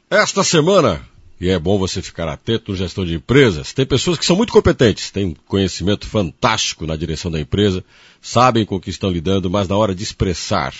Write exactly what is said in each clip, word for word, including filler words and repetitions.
Esta semana, e é bom você ficar atento no gestão de empresas, tem pessoas que são muito competentes, têm conhecimento fantástico na direção da empresa, sabem com o que estão lidando, mas na hora de expressar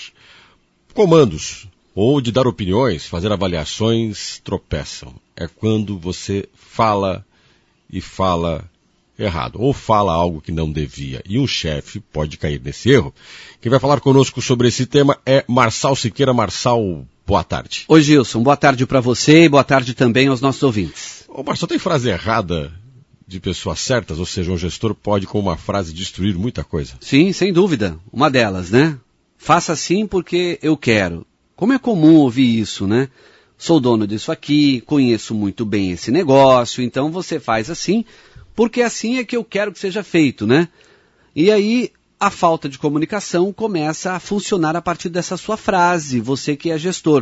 comandos ou de dar opiniões, fazer avaliações, tropeçam. É quando você fala e fala errado, ou fala algo que não devia, e um chefe pode cair nesse erro. Quem vai falar conosco sobre esse tema é Marçal Siqueira. Marçal, boa tarde. Oi, Gilson, boa tarde para você e boa tarde também aos nossos ouvintes. Ô, Marçal, tem frase errada de pessoas certas? Ou seja, um gestor pode com uma frase destruir muita coisa? Sim, sem dúvida, uma delas, né? Faça assim porque eu quero. Como é comum ouvir isso, né? Sou dono disso aqui, conheço muito bem esse negócio, então você faz assim, porque assim é que eu quero que seja feito, né? E aí a falta de comunicação começa a funcionar a partir dessa sua frase, você que é gestor.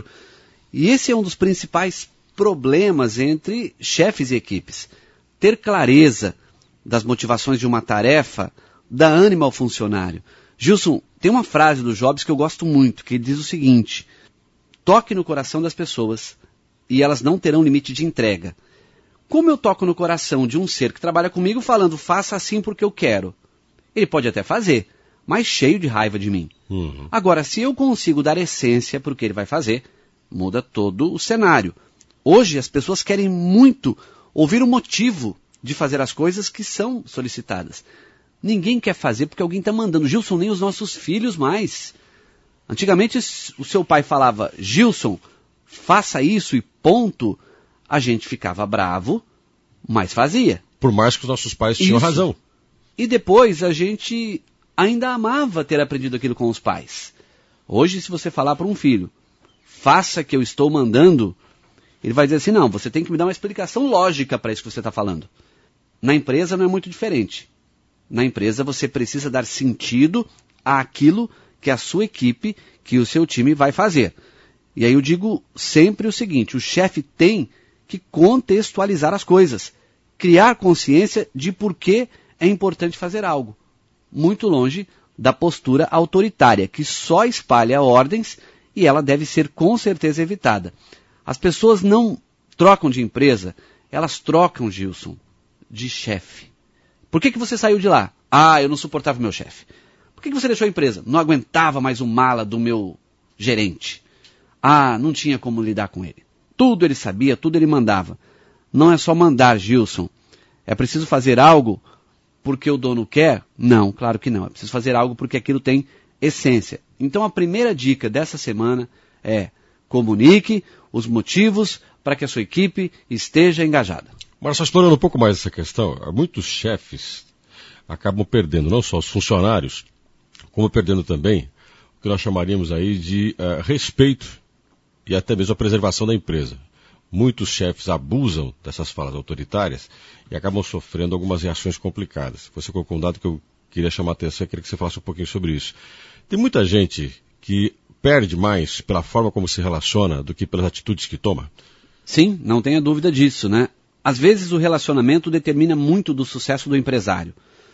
E esse é um dos principais problemas entre chefes e equipes. Ter clareza das motivações de uma tarefa dá ânimo ao funcionário. Gilson, tem uma frase do Jobs que eu gosto muito, que diz o seguinte: toque no coração das pessoas e elas não terão limite de entrega. Como eu toco no coração de um ser que trabalha comigo falando, faça assim porque eu quero? Ele pode até fazer, mas cheio de raiva de mim. Uhum. Agora, se eu consigo dar essência para o que ele vai fazer, muda todo o cenário. Hoje as pessoas querem muito ouvir o motivo de fazer as coisas que são solicitadas. Ninguém quer fazer porque alguém está mandando. Gilson, nem os nossos filhos mais. Antigamente o seu pai falava, Gilson, faça isso e ponto. A gente ficava bravo, mas fazia. Por mais que os nossos pais tinham isso. razão. E depois a gente ainda amava ter aprendido aquilo com os pais. Hoje, se você falar para um filho, faça que eu estou mandando, ele vai dizer assim, não, você tem que me dar uma explicação lógica para isso que você está falando. Na empresa não é muito diferente. Na empresa você precisa dar sentido àquilo que a sua equipe, que o seu time vai fazer. E aí eu digo sempre o seguinte, o chefe tem que contextualizar as coisas, criar consciência de por que é importante fazer algo, muito longe da postura autoritária, que só espalha ordens e ela deve ser com certeza evitada. As pessoas não trocam de empresa, elas trocam, Gilson, de chefe. Por que que você saiu de lá? Ah, eu não suportava o meu chefe. Por que que você deixou a empresa? Não aguentava mais o mala do meu gerente. Ah, não tinha como lidar com ele. Tudo ele sabia, tudo ele mandava. Não é só mandar, Gilson. É preciso fazer algo porque o dono quer? Não, claro que não. É preciso fazer algo porque aquilo tem essência. Então a primeira dica dessa semana é comunique os motivos para que a sua equipe esteja engajada. Marçal, explorando um pouco mais essa questão, muitos chefes acabam perdendo não só os funcionários, como perdendo também o que nós chamaríamos aí de uh, respeito e até mesmo a preservação da empresa. Muitos chefes abusam dessas falas autoritárias e acabam sofrendo algumas reações complicadas. Você colocou um dado que eu queria chamar a atenção e queria que você falasse um pouquinho sobre isso. Tem muita gente que perde mais pela forma como se relaciona do que pelas atitudes que toma? Sim, não tenha dúvida disso, né? Às vezes o relacionamento determina muito do sucesso do empresário.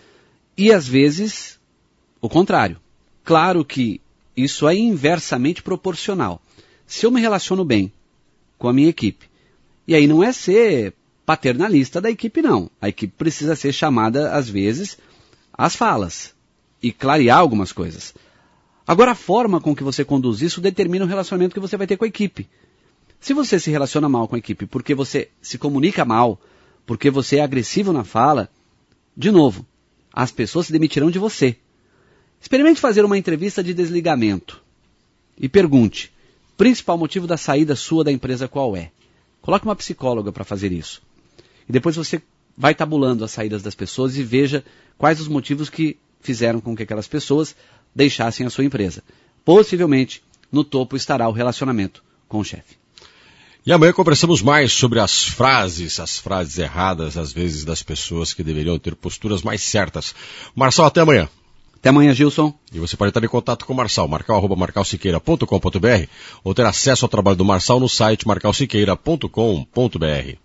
E às vezes o contrário. Claro que isso é inversamente proporcional. Se eu me relaciono bem com a minha equipe, e aí não é ser paternalista da equipe, não. A equipe precisa ser chamada, às vezes, às falas e clarear algumas coisas. Agora, a forma com que você conduz isso determina o relacionamento que você vai ter com a equipe. Se você se relaciona mal com a equipe porque você se comunica mal, porque você é agressivo na fala, de novo, as pessoas se demitirão de você. Experimente fazer uma entrevista de desligamento e pergunte, principal motivo da saída sua da empresa qual é? Coloque uma psicóloga para fazer isso. E depois você vai tabulando as saídas das pessoas e veja quais os motivos que fizeram com que aquelas pessoas deixassem a sua empresa. Possivelmente, no topo estará o relacionamento com o chefe. E amanhã conversamos mais sobre as frases, as frases erradas, às vezes, das pessoas que deveriam ter posturas mais certas. Marçal, até amanhã. Até amanhã, Gilson. E você pode estar em contato com o Marçal, marçal arroba marçal siqueira ponto com ponto br ou ter acesso ao trabalho do Marçal no site marçal siqueira ponto com ponto br.